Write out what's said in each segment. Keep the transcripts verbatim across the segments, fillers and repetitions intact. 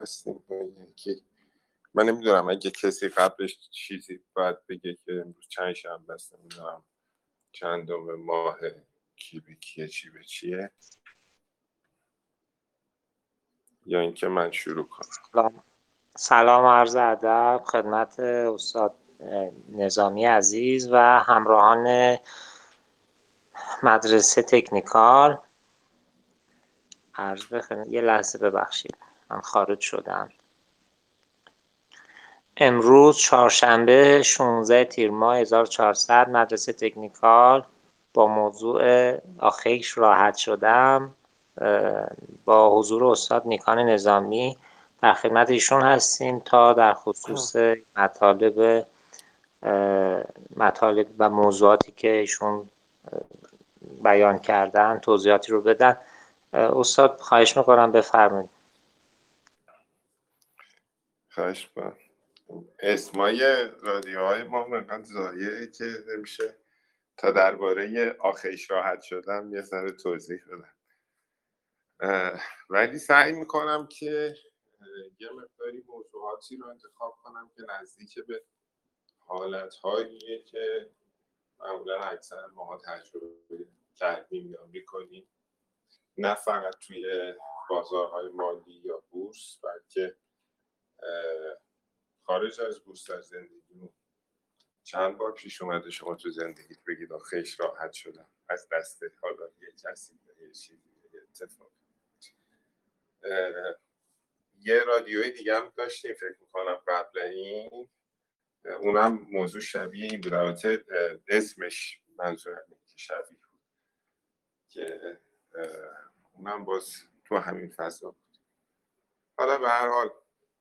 هستیم با یکی. من نمیدونم اگه کسی قبلش چیزی باید بگه که امروز چند شنبه است، نمیدونم چندم ماه کی به کیه چی به چیه، یا اینکه من شروع کنم. سلام سلام عرض ادب خدمت استاد نظامی عزیز و همراهان مدرسه تکنیکال. عرض بخیر. یه لحظه ببخشید من خارج شدم. امروز چهارشنبه شانزده تیر ماه هزار و چهارصد مدرسه تکنیکال با موضوع آخیش راحت شدم با حضور استاد نیکان نظامی در خدمت ایشون هستیم تا در خصوص مطالب مطالب و موضوعاتی که ایشون بیان کردن توضیحاتی رو بدن. استاد خواهش میکنم بفرمایید. خواهش میکنم. اسمای رادیوهای ما مقدار زایه که نمیشه تا درباره آخیش راحت شدم یه ذره توضیح بدم، ولی سعی میکنم که یه مقداری موضوعاتی رو انتخاب کنم که نزدیک به حالت‌هاییه که معمولا اکثر ما تجربه کردیم یا میکنیم، نه فقط توی بازارهای مالی یا بورس بلکه خارج از بورس در زندگیمون. چند بار پیش اومده شما تو زندگیت بگید آخیش راحت شدم از دست حالا یه کسی یه چیزی یه اتفاق. یه رادیوی دیگه هم داشتیم فکر میکنم قبل این، اونم موضوع شبیه این بود، البته اسمش منظورم اینه که شبیه بود که اونم باز تو همین فضا بود. حالا به هر حال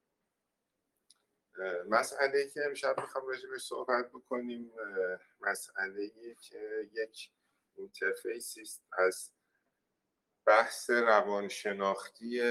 مسئله‌ای که امشب میخوام راجع بهش صحبت بکنیم مسئله‌ای که یک اینترفیسی است از بحث روانشناختی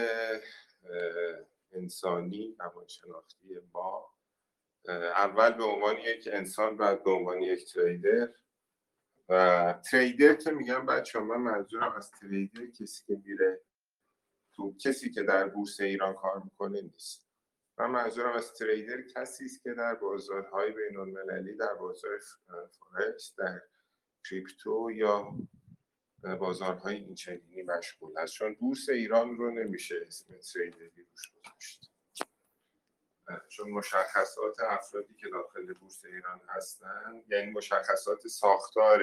انسانی، روانشناختی ما، اول به عنوان یک انسان بعد به عنوان یک تریدر. و تریدر که میگم بچه‌ها من منظورم از تریدر کسی که میره تو کسی که در بورس ایران کار میکنه نیست. من منظورم از تریدر کسی است که در بازارهای بین‌المللی، در بازار فورکس، در کریپتو یا بازارهای اینچنینی مشغول است، چون بورس ایران رو نمیشه اسم تریدری روش گذاشت، چون مشخصات افرادی که داخل بورس ایران هستن یعنی مشخصات ساختار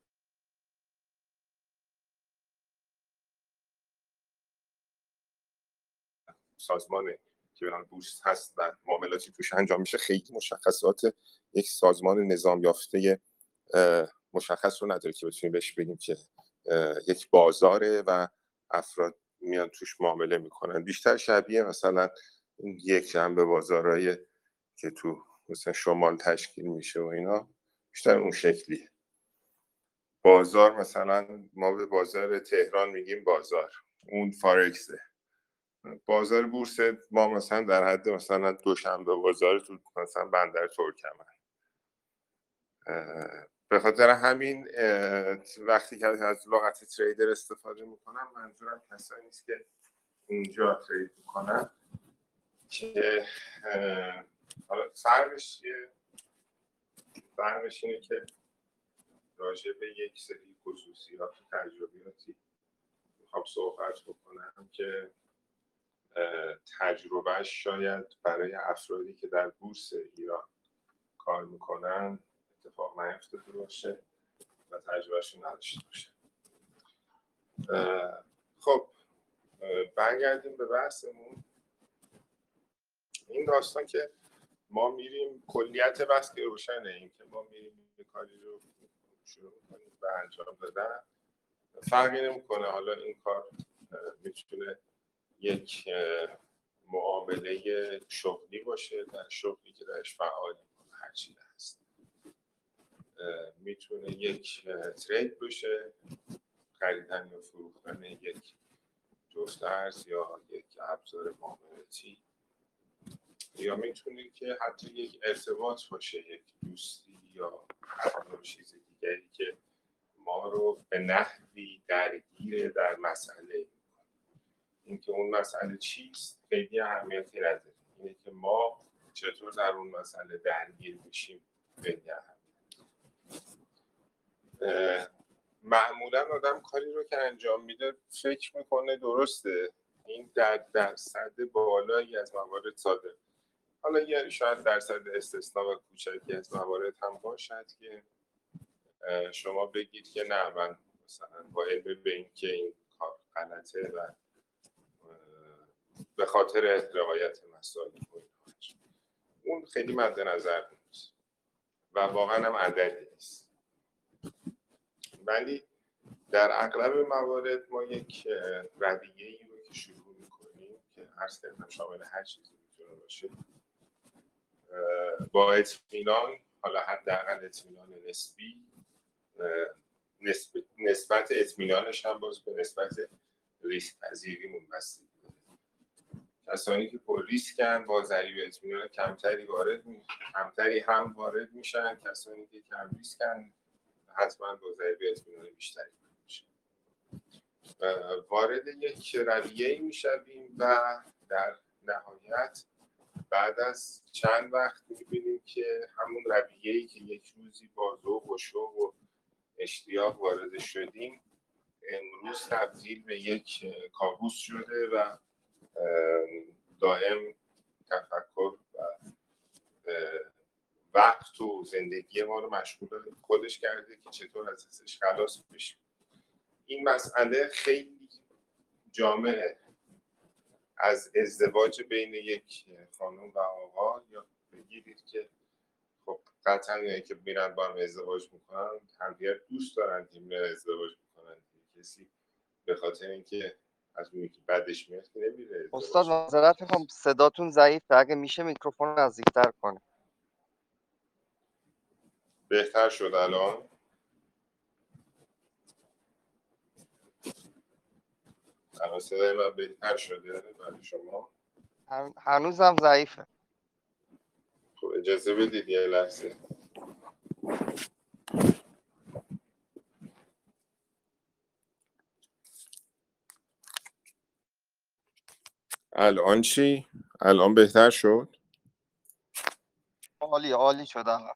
سازمان که به نام بورس هست و معاملاتی توش انجام میشه خیلی مشخصات یک سازمان نظام یافته مشخص رو نداره که بتونیم بهش بگیم که یک بازاره و افراد میان توش معامله میکنن. بیشتر شبیه مثلا یک جنبه بازارهای که تو مثلا شمال تشکیل میشه و اینا، بیشتر اون شکلیه. بازار مثلا ما به بازار تهران میگیم بازار، اون فارکسه. بازار بورس ما مثلا در حد مثلا دوشنبه بازار تو مثلا بندر ترکمن. به خاطر همین وقتی که از لغت تریدر استفاده میکنم منظورم کسایی نیست که اونجا ترید میکنن که حالا فرقش چیه؟ فرقش اینه که راجع به یک سری خصوصیات و تجربیاتی میخوام صحبت بکنم که تجربهش شاید برای افرادی که در بورس ایران کار میکنن اتفاق نیفتاده باشه و تجربهشون نداشته باشه. خب برگردیم به بحثمون. این داستان که ما میریم کلیت بحث که روشنه، این که ما میریم یه کاری رو شروع میکنیم و انجام دادن، فرقی نمیکنه حالا این کار میتونه یک معامله شغلی باشه، در شغلی که درش فعال هر چی هست، میتونه یک ترید باشه، خریدن یا فروختن یک جفت ارز یا یک ابزار معاملاتی، یا میتونه که حتی یک ارتباط باشه، یک دوستی یا هر چیز دیگری که ما رو به نحوی درگیر در مسئله. اینکه اون مسئله چیست خیلی اهمیتی نداره. اینه که ما چطور در اون مسئله درگیر میشیم خیلی اهمیت. معمولا آدم کاری رو که انجام میده فکر میکنه درسته، این در درصد بالایی از موارد صادق. حالا یه شاید درصد استثنا و کوچکی از موارد هم باشد که شما بگید که نه، من مثلا با علم به این که این کار غلطه و به خاطر رعایت مسائل اون خیلی مد نظر نیست و واقعا هم عددی نیست. ولی در اغلب موارد ما یک رویه‌ای رو که شروع می‌کنیم که هر کردم شامل هر چیزی میتونه باشه، با اطمینان، حالا حداقل اطمینان نسبی، نسبت نسبت اطمینانش هم باز به نسبت ریسک پذیریمون بستگی داره. کسانی که پر ریسکن با ضریب اطمینان کمتری وارد می کمتری هم وارد میشن، کسانی که کم ریسکن حتما با ضریب اطمینان بیشتری میشن. وارد یک رویه‌ای میشویم و در نهایت بعد از چند وقت میبینیم که همون رویه‌ای که یک روزی با ذوق و شوق و اشتیاق وارد شدیم امروز تبدیل به یک کابوس شده و دائم تفکر و وقت و زندگی ما رو مشغول خودش کرده که چطور از ازش خلاص بشیم. این مسئله خیلی جامعه از ازدواج بین یک خانم و آقا، یا بگیرید که خب قطعا اینه که میرن با هم ازدواج میکنن همدیگر دوست دارن که میرن ازدواج میکنن، کسی به خاطر اینکه از اونی که بعدش میاد که نمیره. استاد معذرت میخوام صداتون ضعیفه، اگه میشه میکروفون نزدیکتر کنه. بهتر شد الان؟ الان صدای من بهتر شده برای شما؟ هن... هنوزم ضعیفه. خب اجازه بدید یه لحظه. الان چی؟ الان بهتر شد؟ عالی عالی شد الان.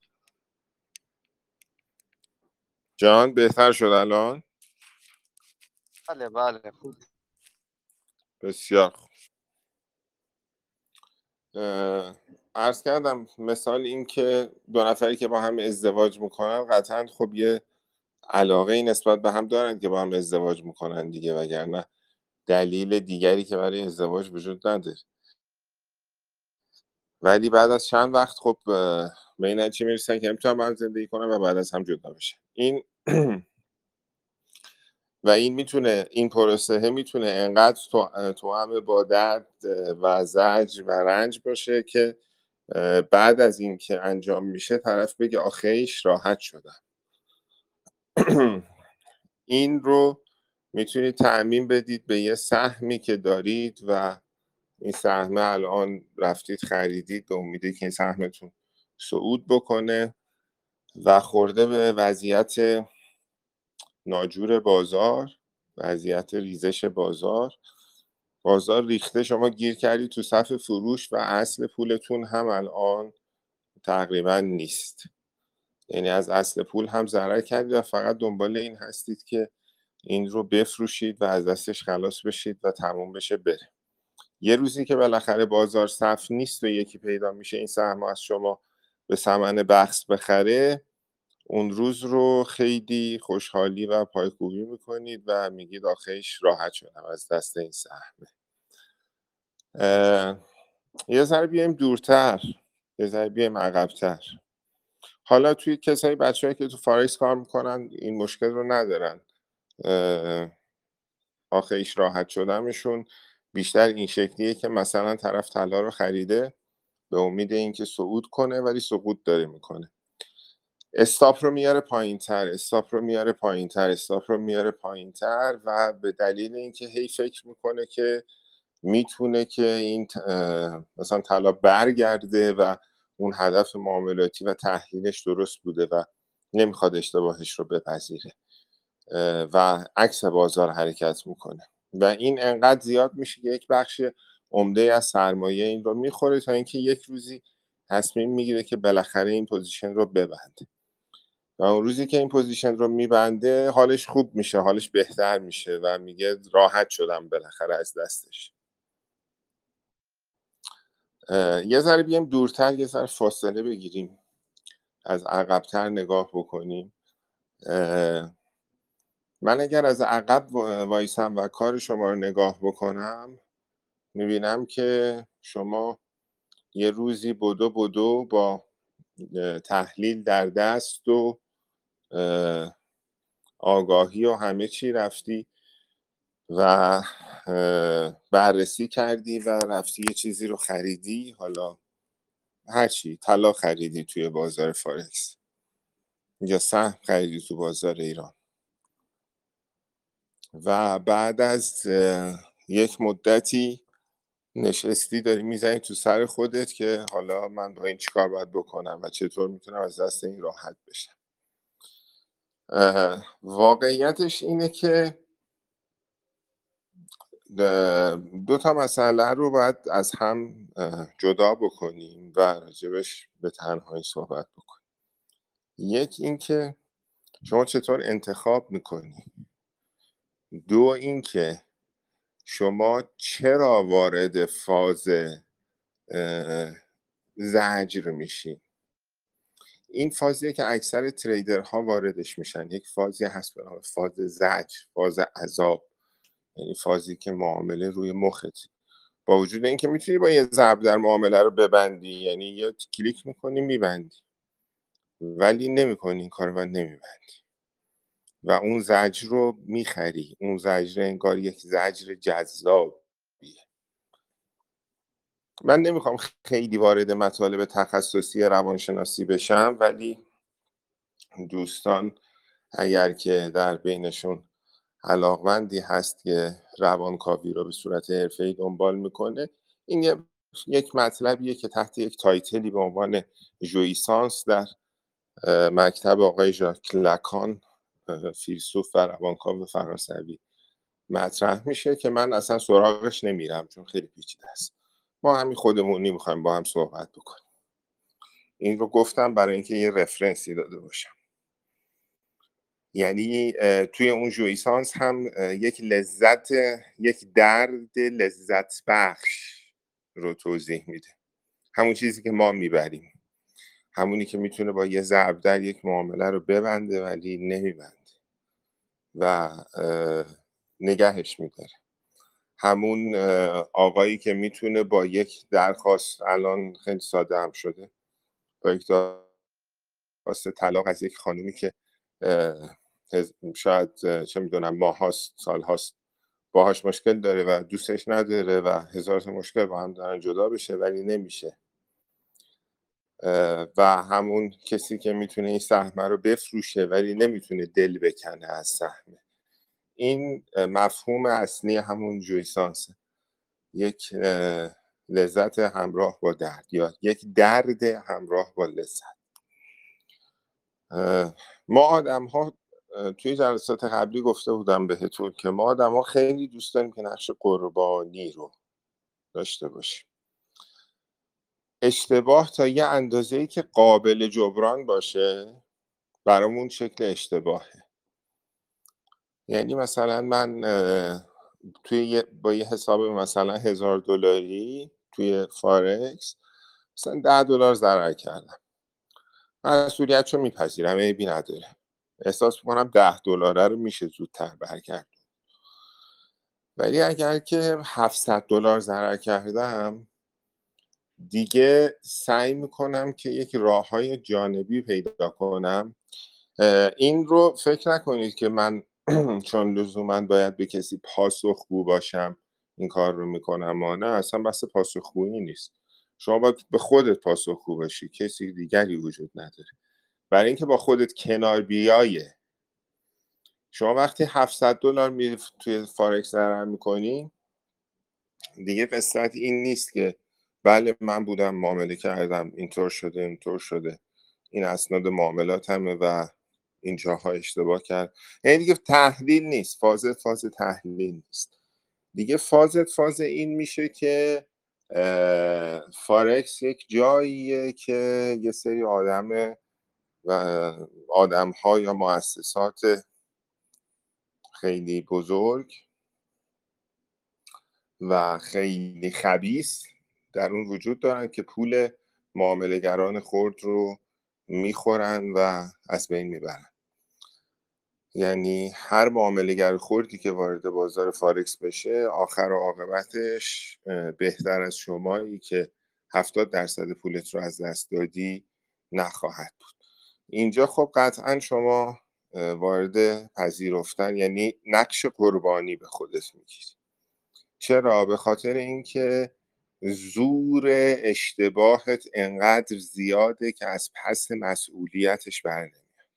جان بهتر شد الان؟ بله بله خوب. بسیار خوب. عرض کردم مثال این که دو نفری که با هم ازدواج میکنن قطعا خب یه علاقه نسبت به هم دارن که با هم ازدواج میکنن دیگه، وگرنه دلیل دیگری که برای ازدواج وجود نداره. ولی بعد از چند وقت خب به این نتیجه میرسن که نمیتونن با هم زندگی کنن و بعد از هم جدا بشن. این و این میتونه این پروسه میتونه انقدر توأم با درد و زجر و رنج باشه که بعد از این که انجام میشه طرف بگه آخیش راحت شدم. این رو میتونید تعمیم بدید به یه سهمی که دارید و این سهم الان رفتید خریدید به امیدی که این سهمتون صعود بکنه و خورده به وضعیت ناجور بازار، وضعیت ریزش بازار، بازار ریخته، شما گیر کردید تو صف فروش و اصل پولتون هم الان تقریبا نیست، یعنی از اصل پول هم ضرر کردید و فقط دنبال این هستید که این رو بفروشید و از دستش خلاص بشید و تموم بشه بره. یه روزی که بالاخره بازار صف نیست و یکی پیدا میشه این سهم از شما به ثمن بخس بخره، اون روز رو خیلی خوشحالی و پایکوبی میکنید و میگید آخیش راحت شدم از دست این سهمه. یه ذره بیایم دورتر، یه ذره بیایم عقبتر. حالا توی کسایی بچه‌ای که تو فارکس کار میکنن این مشکل رو ندارن، آخیش راحت شدمشون بیشتر این شکلیه که مثلا طرف طلا رو خریده به امید اینکه صعود کنه ولی سقوط داره میکنه، استاپ رو میاره پایین‌تر، استاپ رو میاره پایین‌تر، استاپ رو میاره پایین‌تر و به دلیل اینکه هی فکر میکنه که میتونه که این مثلا طلا برگرده و اون هدف معاملاتی و تحلیلش درست بوده و نمیخواد اشتباهش رو بپذیره و عکس بازار حرکت میکنه. و این انقدر زیاد میشه که یک بخش عمده از سرمایه این رو میخوره تا اینکه یک روزی تصمیم میگیره که بالاخره این پوزیشن رو ببنده و اون روزی که این پوزیشن رو میبنده حالش خوب میشه، حالش بهتر میشه و میگه راحت شدم بالاخره از دستش. یه ذره بیایم دورتر، یه ذره فاصله بگیریم، از عقبتر نگاه بکنیم. من اگر از عقب وایسم و کار شما رو نگاه بکنم میبینم که شما یه روزی بدو بدو با تحلیل در دست و آگاهی و همه چی رفتی و بررسی کردی و رفتی یه چیزی رو خریدی، حالا هرچی، طلا خریدی توی بازار فارکس یا سهم خریدی تو بازار ایران و بعد از یک مدتی نشستی داری میزنی تو سر خودت که حالا من با این چیکار باید بکنم و چطور میتونم از دست این راحت بشم. واقعیتش اینه که دو تا مسئله رو باید از هم جدا بکنیم و راجبش به تنهایی صحبت بکنیم. یک این که شما چطور انتخاب میکنی، دو این که شما چرا وارد فاز زجر میشین. این فازیه که اکثر تریدرها واردش میشن، یک فازی هست به نام فاز زجر، فاز عذاب، یعنی فازی که معامله روی مخت، با وجود اینکه میتونی با یه ضرب در معامله رو ببندی، یعنی یه کلیک میکنی میبندی، ولی نمیکنی این کار و نمیبندی و اون زجر رو میخری. اون زجر انگار یک زجر جذابیه. من نمیخوام خیلی وارد مطالب تخصصی روانشناسی بشم، ولی دوستان اگر که در بینشون علاقمندی هست که روانکاوی رو به صورت حرفه‌ای دنبال میکنه، این یک مطلبیه که تحت یک تایتلی به عنوان ژوئیسانس در مکتب آقای ژاک لاکان، فیلسوف و روانکاو فرانسوی مطرح میشه که من اصلا سراغش نمیرم چون خیلی پیچیده است. ما همین خودمونی میخوایم با هم صحبت بکنیم. این رو گفتم برای اینکه یه رفرنسی داده باشم. یعنی توی اون ژوئیسانس هم یک لذت، یک درد لذت بخش رو توضیح میده. همون چیزی که ما میبریم، همونی که میتونه با یه ضرب در یک معامله رو ببنده ولی نمیبنده و نگهش میداره. همون آقایی که میتونه با یک درخواست، الان خیلی ساده هم شده، با یک درخواست طلاق از یک خانومی که شاید چه میدونم ماه هاست، سال هاست باهاش مشکل داره و دوستش نداره و هزار تا مشکل با هم دارن، جدا بشه ولی نمیشه. و همون کسی که میتونه این سهم رو بفروشه ولی نمیتونه دل بکنه از سهم. این مفهوم اصلی همون ژوئیسانسه، یک لذت همراه با درد یا یک درد همراه با لذت. ما آدم ها، توی جلسات قبلی گفته بودم بهتون که ما آدم ها خیلی دوست داریم که نقش قربانی رو داشته باشیم. اشتباه تا یه اندازه‌ای که قابل جبران باشه برامون شکل اشتباهه. یعنی مثلا من توی با یه حساب مثلا هزار دلاری توی فارکس مثلا ده دلار ضرر کردم، مسئولیتشو میپذیرم، عیبی نداره، احساس میکنم ده دلاره رو میشه زودتر برگرد. ولی اگر که هفتصد دلار ضرر کردم دیگه سعی میکنم که یک راههای جانبی پیدا کنم. این رو فکر نکنید که من چون لزوما باید به کسی پاسخگو باشم این کار رو میکنم، نه، اصلا بحث پاسخگویی نیست. شما باید به خودت پاسخگو باشی، کسی دیگری وجود نداره. برای اینکه با خودت کنار بیایه، شما وقتی هفتصد دلار میری توی فارکس ضرر میکنی، دیگه قصت این نیست که بله من بودم معامله کردم اینطور شده اینطور شده، این اسناد معاملاتمه و اینجاها اشتباه کرد. یعنی دیگه تحلیل نیست، فاز فاز تحلیل نیست. دیگه فازت فاز این میشه که فارکس یک جاییه که یه سری آدم و آدم ها یا مؤسسات خیلی بزرگ و خیلی خبیث در اون وجود دارن که پول معامله‌گران خرد رو میخورن و از بین میبرن. یعنی هر معامله‌گر خردی که وارد بازار فارکس بشه آخر و عاقبتش بهتر از شمایی که هفتاد درصد پولت رو از دست دادی نخواهد بود. اینجا خب قطعا شما وارد پذیرفتن یعنی نقش قربانی به خودت میگیری. چرا؟ به خاطر اینکه زور اشتباهت انقدر زیاده که از پس مسئولیتش برنمیاد.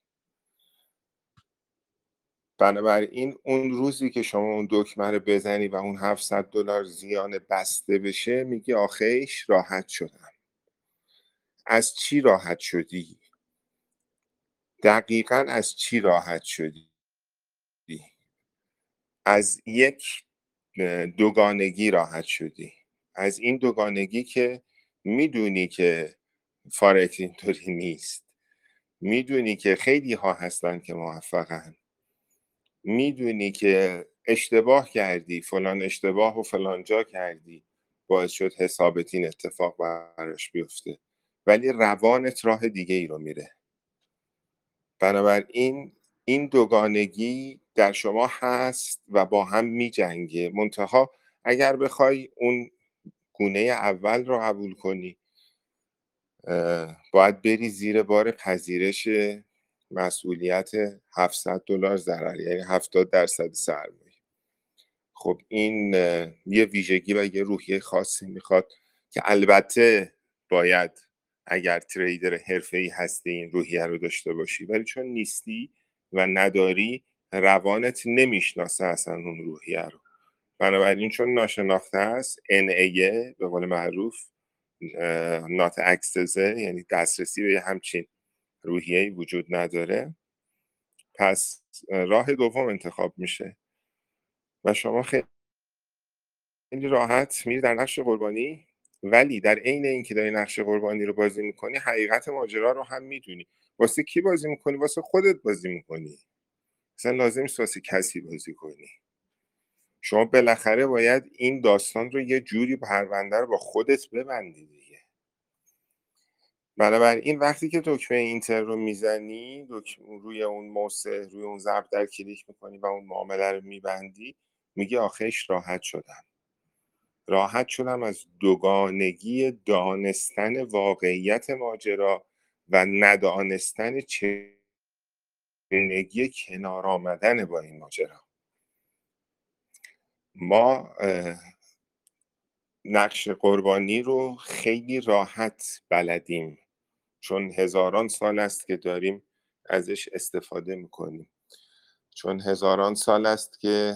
بنابراین اون روزی که شما اون دکمه رو بزنی و اون هفتصد دلار زیان بسته بشه میگی آخیش راحت شدم. از چی راحت شدی؟ دقیقاً از چی راحت شدی؟ از یک دوگانگی راحت شدی. از این دوگانگی که میدونی که فارکس اینطوری نیست، میدونی که خیلی ها هستن که موفقن، میدونی که اشتباه کردی، فلان اشتباه و فلان جا کردی باعث شد حسابت این اتفاق براش بیفته، ولی روانت راه دیگه ای رو میره. بنابراین این دوگانگی در شما هست و با هم می جنگه. منتها اگر بخوای اون گونه اول رو قبول کنی باید بری زیر بار پذیرش مسئولیت هفتصد دلار ضرر، یعنی هفتاد درصد سرمایه. خب این یه ویژگی و یه روحیه خاصی میخواد که البته باید اگر تریدر حرفه‌ای هستی این روحیه رو داشته باشی، ولی چون نیستی و نداری روانت نمیشناسه اصلا اون روحیه رو. بنابراین چون ناشناخته است ان ای به قول معروف not access، یعنی دسترسی به همچین روحیه‌ای وجود نداره، پس راه دوم انتخاب میشه و شما خیلی راحت میری در نقش قربانی. ولی در عین اینکه داری نقش قربانی رو بازی میکنی حقیقت ماجرا رو هم میدونی. واسه کی بازی میکنی؟ واسه خودت بازی میکنی. اصلا لازم نیست واسه کسی بازی کنی. شما بالاخره باید این داستان رو یه جوری پرونده رو با خودت ببندی دیگه. بنابراین وقتی که دکمه اینتر رو میزنی، روی اون موسه، روی اون ضرب در کلیک میکنی و اون معامله رو میبندی، میگی آخیش راحت شدم. راحت شدم از دوگانگی دانستن واقعیت ماجرا و ندانستن چگونگی کنار آمدن با این ماجرا. ما نقش قربانی رو خیلی راحت بلدیم چون هزاران سال است که داریم ازش استفاده میکنیم، چون هزاران سال است که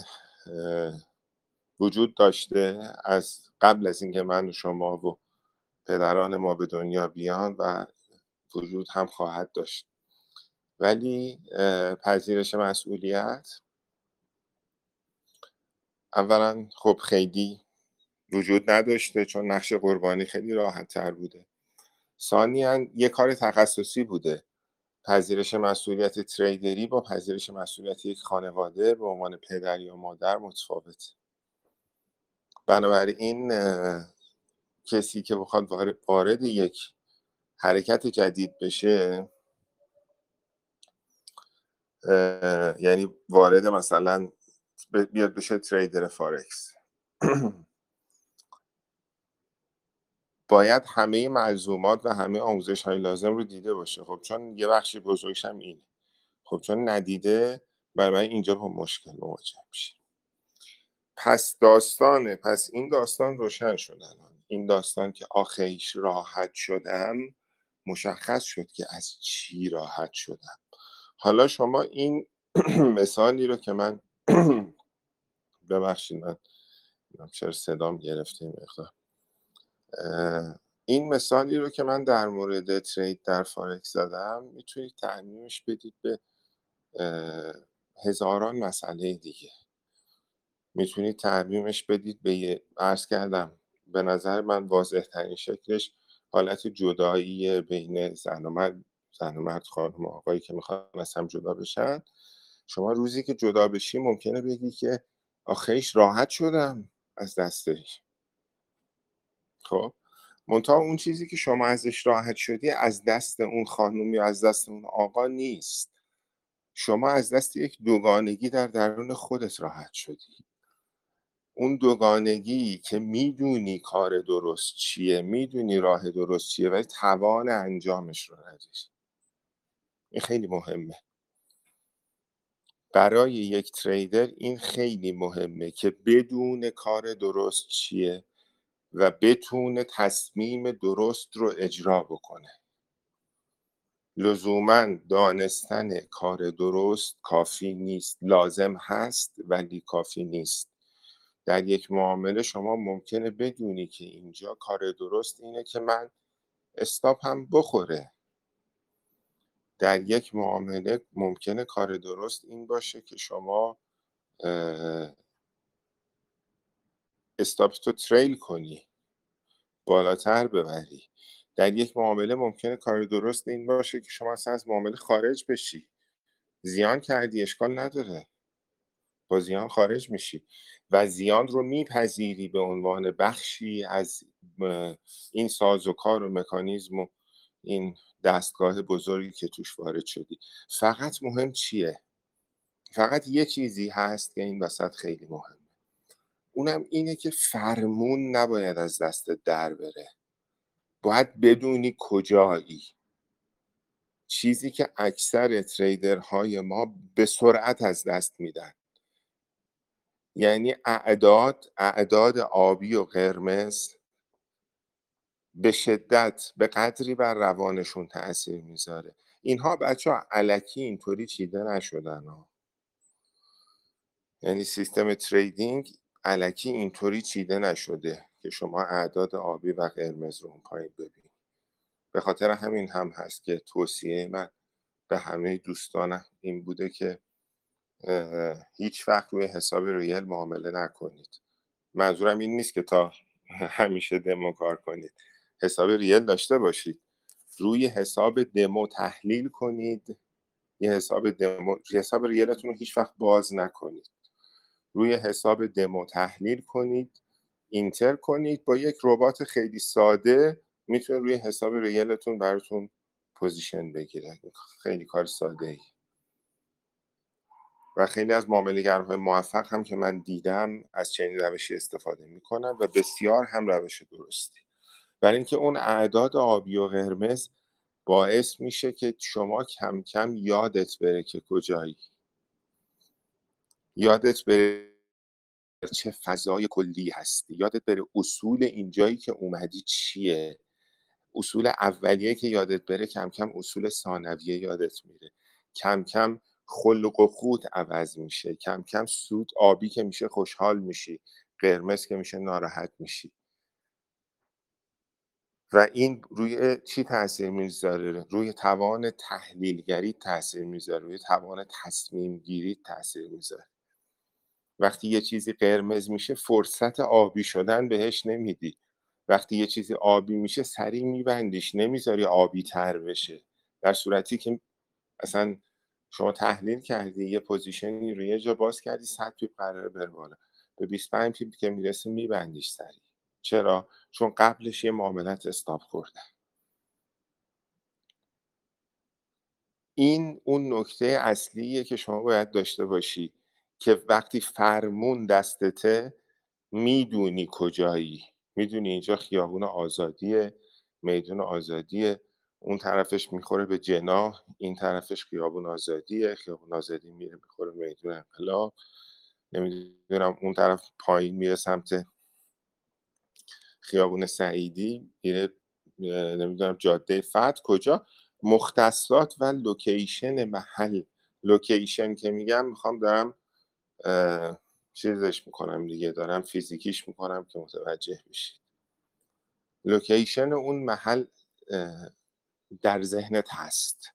وجود داشته از قبل از اینکه من و شما و پدران ما به دنیا بیان و وجود هم خواهد داشت. ولی پذیرش مسئولیت اولا خب خیلی وجود نداشته چون نقش قربانی خیلی راحت تر بوده. ثانیاً یه کار تخصصی بوده. پذیرش مسئولیت تریدری با پذیرش مسئولیت یک خانواده به عنوان پدر یا مادر متفاوت. بنابراین کسی که بخواد وارد یک حرکت جدید بشه، یعنی وارد مثلا بیاد بشه تریدر فارکس، باید همه ملزومات و همه آموزش های لازم رو دیده باشه. خب چون یه بخشی بزرگش هم اینه، خب چون ندیده برای اینجا با مشکل مواجه میشه. پس داستانه پس این داستان روشن شد الان. این داستان که آخیش راحت شدم، مشخص شد که از چی راحت شدم. حالا شما این مثالی رو که من ببخشید من چرا صدام گرفته مقدار، این مثالی رو که من در مورد ترید در فارکس زدم میتونید تعمیمش بدید به هزاران مسئله دیگه. میتونید ترمیمش بدید به یه، عرض کردم به نظر من واضح ترین شکلش حالت جدایی بین زن و مرد، زن و مرد، خانم و آقایی که میخوان از هم جدا بشن. شما روزی که جدا بشی ممکنه بگی که آخیش راحت شدم از دستش. خب منتها اون چیزی که شما ازش راحت شدی از دست اون خانم یا از دست اون آقا نیست. شما از دست یک دوگانگی در درون خودت راحت شدی. اون دوگانگی که میدونی کار درست چیه، میدونی راه درست چیه ولی توان انجامش رو نداری. این خیلی مهمه. برای یک تریدر این خیلی مهمه که بدون کار درست چیه و بتونه تصمیم درست رو اجرا بکنه. لزوماً دانستن کار درست کافی نیست، لازم هست ولی کافی نیست. در یک معامله شما ممکنه بدونی که اینجا کار درست اینه که من استاپ هم بخوره. در یک معامله ممکنه کار درست این باشه که شما استاپ تو تریل کنی، بالاتر ببری. در یک معامله ممکنه کار درست این باشه که شما اصلا از معامله خارج بشی. زیان کردی اشکال نداره، با زیان خارج میشی و زیان رو میپذیری به عنوان بخشی از این سازوکار و مکانیزم و این دستگاه بزرگی که توش وارد شدی. فقط مهم چیه؟ فقط یه چیزی هست که این وسط خیلی مهمه، اونم اینه که فرمون نباید از دست در بره. باید بدونی کجایی. چیزی که اکثر تریدرهای ما به سرعت از دست میدن، یعنی اعداد اعداد آبی و قرمز به شدت به قدری بر روانشون تأثیر میذاره. اینها بچه ها الکی اینطوری چیده نشدن ها. یعنی سیستم تریدینگ الکی اینطوری چیده نشده که شما اعداد آبی و قرمز رو اون پایین ببینید. به خاطر همین هم هست که توصیه من به همه دوستانم این بوده که هیچ وقت روی حساب ریل معامله نکنید. منظورم این نیست که تا همیشه دمو کار کنید. حساب ریل داشته باشید، روی حساب دمو تحلیل کنید. یه حساب دمو، حساب ریلتون رو هیچ وقت باز نکنید. روی حساب دمو تحلیل کنید، اینتر کنید، با یک ربات خیلی ساده میتونه روی حساب ریلتون براتون پوزیشن بگیره. خیلی کار ساده ای و خیلی از معامله‌گرهای موفق هم که من دیدم از چنین روشی استفاده میکنن و بسیار هم روش درستی. برای اینکه اون اعداد آبی و قرمز باعث میشه که شما کم کم یادت بره که کجایی، یادت بره چه فضای کلی هستی، یادت بره اصول اینجایی که اومدی چیه. اصول اولیه که یادت بره کم کم اصول ثانویه یادت میره. کم کم خلق و خود عوض میشه. کم کم سود آبی که میشه خوشحال میشی، قرمز که میشه ناراحت میشی. و این روی چی تاثیر میذاره؟ روی توان تحلیلگری تاثیر میذاره، روی توان تصمیم گیری تاثیر میذاره. وقتی یه چیزی قرمز میشه فرصت آبی شدن بهش نمیدی. وقتی یه چیزی آبی میشه سریع میبندیش، نمیذاری آبی تر بشه. در صورتی که اصلا شما تحلیل کردی یه پوزیشنی رو یه جا باز کردی صد پیپ قراره بره بالا، به بیست و پنج پیپ که میرسه میبندیش سریع. چرا؟ چون قبلش یه معاملت استاپ خوردن. این اون نکته اصلیه که شما باید داشته باشی که وقتی فرمون دستته میدونی کجایی، میدونی اینجا خیابون آزادیه، میدون آزادیه، اون طرفش میخوره به جناح، این طرفش خیابون آزادیه، خیابون آزادی میره میخوره میدون انقلاب، نمیدونم اون طرف پایین میره سمت خیابون سعیدی میره نمیدونم جاده فتح کجا. مختصات و لوکیشن محل، لوکیشن که میگم میخوام دارم چیزش میکنم دیگه، دارم فیزیکیش میکنم که متوجه بشید. لوکیشن اون محل در ذهنت هست.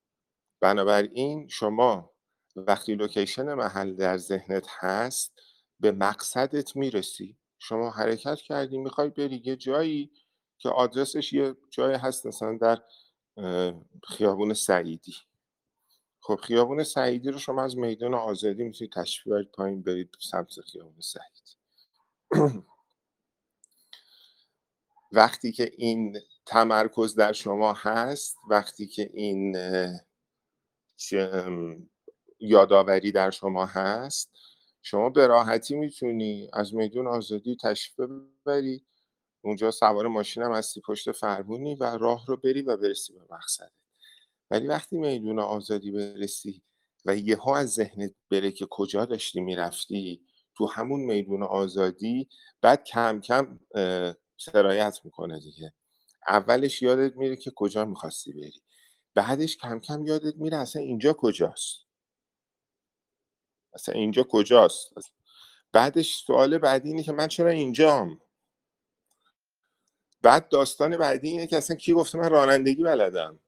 بنابراین شما وقتی لوکیشن محل در ذهنت هست به مقصدت میرسی. شما حرکت کردی میخوای بری یه جایی که آدرسش یه جایی هست مثلا در خیابون سعیدی. خب خیابون سعیدی رو شما از میدان آزادی میتونید تشریف ببرید پایین برید سمت خیابون سعیدی. وقتی که این تمرکز در شما هست، وقتی که این یادآوری در شما هست، شما به راحتی میتونی از میدان آزادی تشریف ببری اونجا، سوار ماشین هم هستی پشت فرمونی و راه رو بری و برسی به مقصد. ولی وقتی میدان آزادی برسی و یهو از ذهنت بره که کجا داشتی میرفتی، تو همون میدان آزادی بعد کم کم سرایت میکنه دیگه. اولش یادت میره که کجا میخواستی بری، بعدش کم کم یادت میره اصلا اینجا کجاست، اصلا اینجا کجاست. بعدش سوال بعدی اینه که من چرا اینجام. بعد داستان بعدی اینه که اصلا کی گفته من رانندگی بلدم.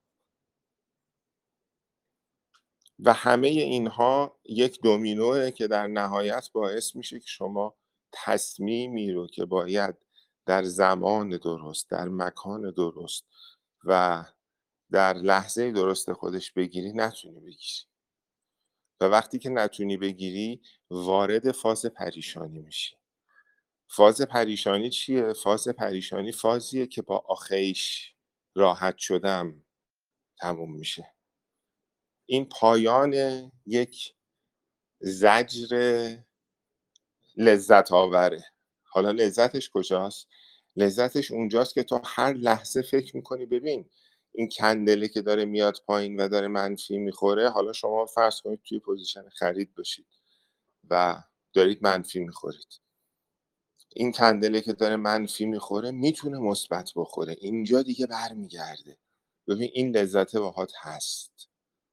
و همه اینها یک دومینوه که در نهایت باعث میشه که شما تصمیمی رو که باید در زمان درست، در مکان درست و در لحظه درست خودش بگیری نتونی بگیری. و وقتی که نتونی بگیری وارد فاز پریشانی میشی. فاز پریشانی چیه؟ فاز پریشانی فازیه که با آخیش راحت شدم تموم میشه. این پایان یک زجر لذت آوره. حالا لذتش کجاست؟ لذتش اونجاست که تو هر لحظه فکر میکنی ببین این کندله که داره میاد پایین و داره منفی میخوره، حالا شما فرض کنید توی پوزیشن خرید باشید و دارید منفی میخورید. این کندله که داره منفی میخوره میتونه مثبت بخوره، اینجا دیگه برمیگرده. ببین این لذت باهات هست،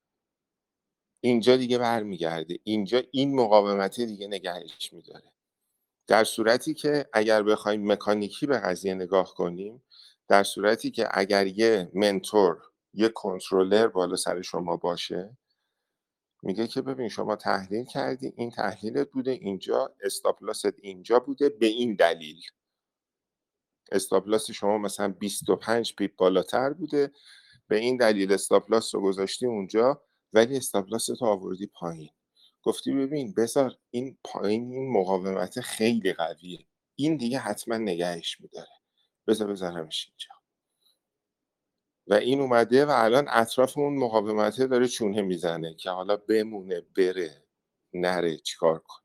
اینجا دیگه برمیگرده، اینجا این مقاومتی دیگه نگهش میداره. در صورتی که اگر بخوایم مکانیکی به قضیه نگاه کنیم، در صورتی که اگر یه منتور، یه کنترلر بالا سر شما باشه، میگه که ببین شما تحلیل کردی، این تحلیلت بوده، اینجا استاپ لاست اینجا بوده به این دلیل. استاپ لاست شما مثلا بیست و پنج پیپ بالاتر بوده، به این دلیل استاپ لاست رو گذاشتی اونجا، ولی استاپ لاست رو آوردی پایین. گفتی ببین بذار این پایین، این مقاومت خیلی قویه، این دیگه حتما نگهش میداره، بذار بذارمش اینجا. و این اومده و الان اطراف اون مقاومته داره چونه میزنه که حالا بمونه بره نره چیکار کن.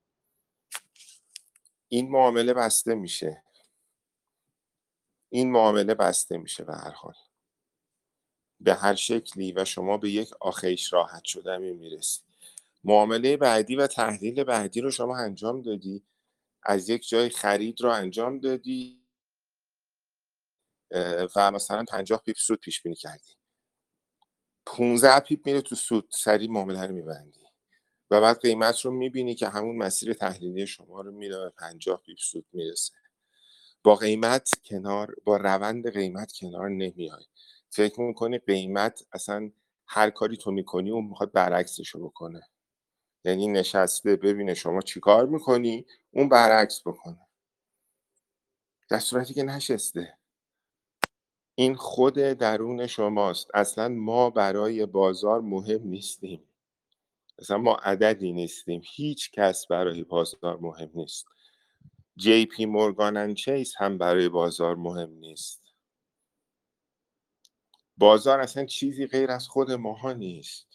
این معامله بسته میشه، این معامله بسته میشه به هر حال به هر شکلی و شما به یک آخیش راحت شدنی میرسی. معامله بعدی و تحلیل بعدی رو شما انجام دادی، از یک جای خرید رو انجام دادی و مثلا پنجاه پیپ سود پیش بینی کردی، پانزده پیپ میره تو سود، سریع معامله رو میبندی و بعد قیمت رو میبینی که همون مسیر تحلیلی شما رو میره و پنجاه پیپ سود میرسه. با قیمت کنار، با روند قیمت کنار نمیای، فکر میکنی قیمت اصلا هر کاری تو میکنی اون میخواد برعکسشو بکنه، یعنی نشسته ببینه شما چی کار میکنی اون برعکس بکنه، در صورتی که نشسته. این خود درون شماست. اصلا ما برای بازار مهم نیستیم، اصلا ما عددی نیستیم، هیچ کس برای بازار مهم نیست. جی پی مورگان اند چیس هم برای بازار مهم نیست. بازار اصلا چیزی غیر از خود ماها نیست.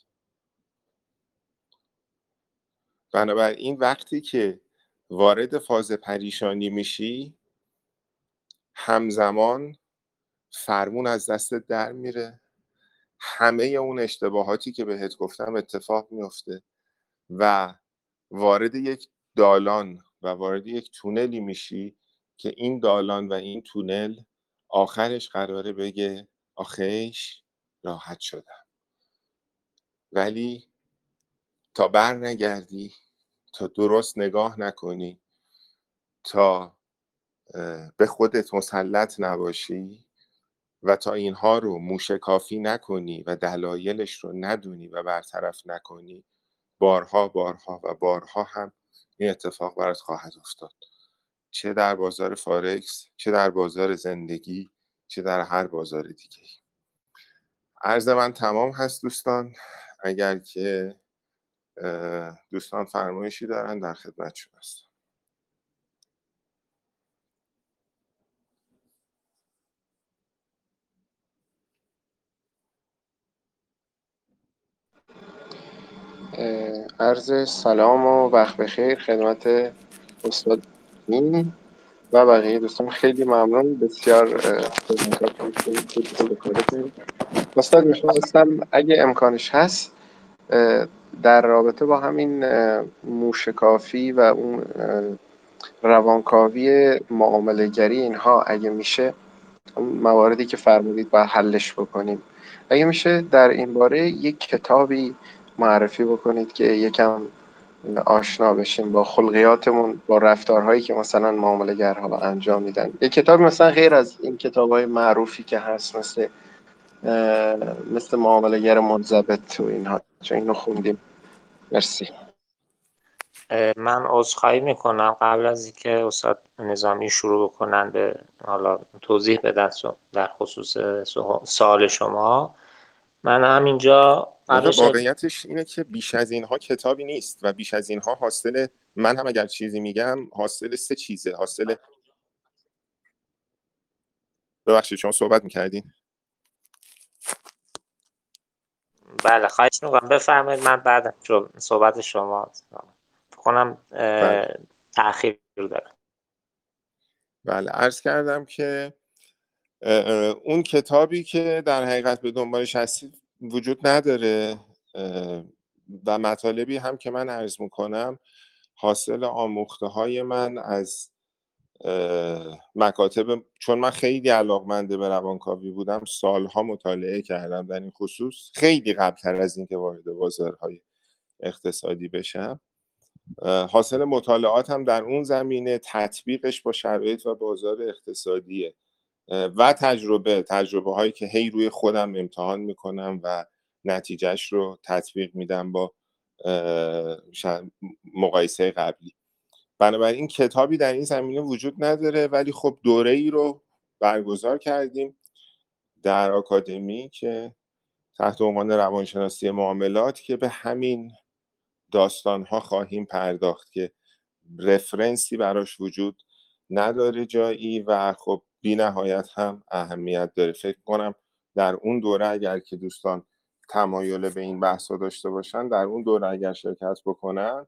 بنابراین وقتی که وارد فاز پریشانی میشی، همزمان فرمون از دستت در میره، همه اون اشتباهاتی که بهت گفتم اتفاق میفته و وارد یک دالان و وارد یک تونلی میشی که این دالان و این تونل آخرش قراره بگه آخیش راحت شدم. ولی تا بر نگردی، تا درست نگاه نکنی، تا به خودت مسلط نباشی و تا اینها رو موشکافی نکنی و دلایلش رو ندونی و برطرف نکنی، بارها بارها و بارها هم این اتفاق برات خواهد افتاد، چه در بازار فارکس، چه در بازار زندگی، چه در هر بازار دیگه. عرض من تمام هست دوستان. اگر که دوستان فرمایشی دارن در خدمتشون هستم. عرض سلام و وقت بخیر خدمت استاد این و بقیه دوستان. خیلی ممنون، بسیار خدمتاتون کنید. استاد میخواستم اگه امکانش هست در رابطه با همین موشکافی و اون روانکاوی معامله گری اینها اگه میشه مواردی که فرمودید باید حلش بکنیم، اگه میشه در این باره یک کتابی معرفی بکنید که یکم آشنا بشیم با خلقیاتمون، با رفتارهایی که مثلا معامله گرها انجام میدن. یک کتاب مثلا غیر از این کتاب‌های معروفی که هست مثل مثل معامله گر منضبط و اینها، چون اینو خوندیم. مرسی. من عذرخواهی میکنم قبل از اینکه استاد نظامی شروع بکنن به حالا توضیح بدن در خصوص سوال شما، من همینجا واقعیتش اینه که بیش از اینها کتابی نیست و بیش از اینها حاصل، من هم اگر چیزی میگم حاصل سه چیزه. حاصل ببخشید شما صحبت میکردین. بله خواهش میکنم بفرمایید، من بعد چون صحبت شما کنم تأخیر داره. بله عرض کردم که اون کتابی که در حقیقت به دنبالش هستی وجود نداره و مطالبی هم که من عرض میکنم حاصل آموخته های من از مکاتب، چون من خیلی علاقمند به روانکاوی بودم، سالها مطالعه کردم در این خصوص، خیلی قبل‌تر از این که وارد بازارهای اقتصادی بشم. حاصل مطالعات هم در اون زمینه، تطبیقش با شرایط و بازار اقتصادیه و تجربه تجربه هایی که هی روی خودم امتحان میکنم و نتیجهش رو تطبیق میدم با مقایسه قبلی. بنابراین کتابی در این زمینه وجود نداره، ولی خب دوره ای رو برگزار کردیم در آکادمی که تحت عنوان روانشناسی معاملات که به همین داستان ها خواهیم پرداخت که رفرنسی براش وجود نداره جایی و خب بی نهایت هم اهمیت داره. فکر کنم در اون دوره اگر که دوستان تمایل به این بحثا داشته باشن، در اون دوره اگر شرکت بکنن،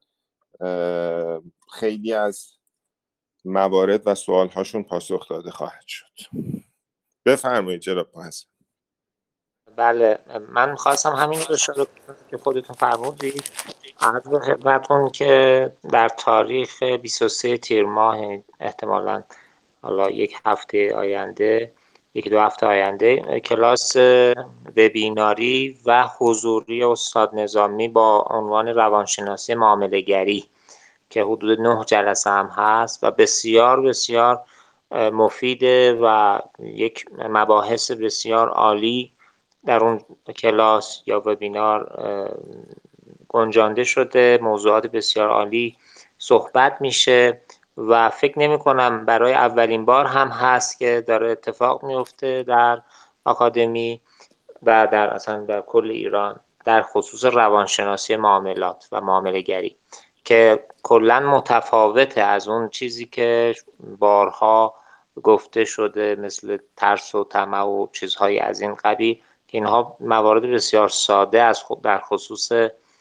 خیلی از موارد و سوالهاشون پاسخ داده خواهد شد. بفرمایید جناب محسن. بله من خواستم همین رو اشاره کنم که خودتون فرمودید. عرض به خدمتتون که در تاریخ بیست و سوم تیر ماه، احتمالاً حالا یک هفته آینده، یک دو هفته آینده، کلاس وبیناری و حضوری استاد نظامی با عنوان روانشناسی معامله‌گری که حدود نه جلسه هم هست و بسیار بسیار مفیده و یک مباحث بسیار عالی در اون کلاس یا وبینار گنجانده شده. موضوعات بسیار عالی صحبت میشه و فکر نمی کنم برای اولین بار هم هست که داره اتفاق میفته در آکادمی و در اصلا در کل ایران در خصوص روانشناسی معاملات و معامله گری که کلا متفاوته از اون چیزی که بارها گفته شده مثل ترس و طمع و چیزهایی از این قبیل که اینها موارد بسیار ساده از خود در خصوص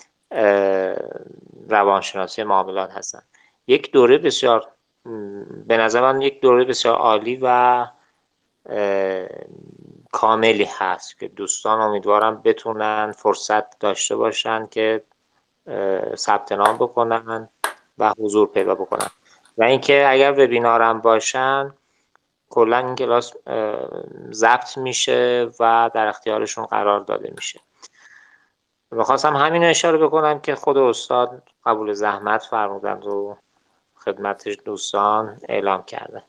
روانشناسی معاملات هستند. یک دوره بسیار به نظر من یک دوره بسیار عالی و کاملی هست که دوستان امیدوارم بتونن فرصت داشته باشن که ثبت نام بکنن و حضور پیدا بکنن و اینکه اگر وبینارم باشن کلا این کلاس ضبط میشه و در اختیارشون قرار داده میشه. میخواستم همین اشاره بکنم که خود استاد قبول زحمت فرمودند و خدمت دوستان اعلام کردن.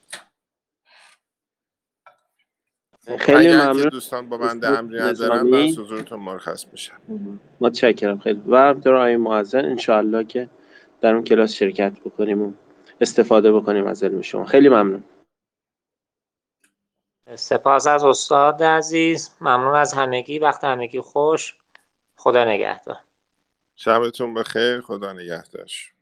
خیلی اگر ممنون که دوستان با بنده امری ندارن بر حضورتون مرخص میشم. متشکرم خیلی. و در آقای معزن انشاءالله که در اون کلاس شرکت بکنیم و استفاده بکنیم از علم شما. خیلی ممنون. سپاس از استاد عزیز، ممنون از همگی، وقت همگی خوش، خدا نگهدار. شبتون بخیر، خدا نگهدار.